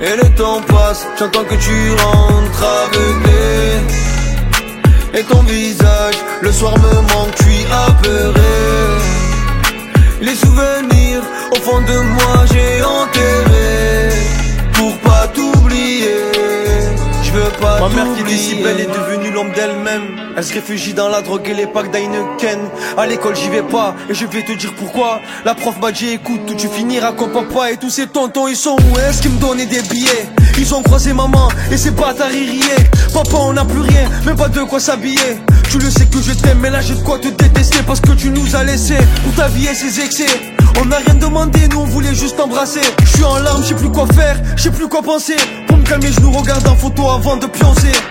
Et le temps passe, j'entends que tu rentres aveuglé. Et ton visage, le soir me manque, je suis apeuré. Les souvenirs, au fond de moi j'ai enterré. Pour pas t'oublier, je veux pas t'oublier. Ma mère qui était si belle est devenue l'homme d'elle-même. Elle se réfugie dans la drogue et les packs d'Heineken. À l'école j'y vais pas et je vais te dire pourquoi. La prof m'a dit écoute, tout tu finiras comme papa. Et tous ces tontons ils sont où est-ce qu'ils me donnaient des billets? Ils ont croisé maman et ces bâtards ils riaient. Papa on n'a plus rien, même pas de quoi s'habiller. Tu le sais que je t'aime mais là j'ai de quoi te détester. Parce que tu nous as laissé pour ta vie et ses excès. On n'a rien demandé, nous on voulait juste t'embrasser. Je suis en larmes, je sais plus quoi faire, je sais plus quoi penser. Pour me calmer je nous regarde en photo avant de pioncer.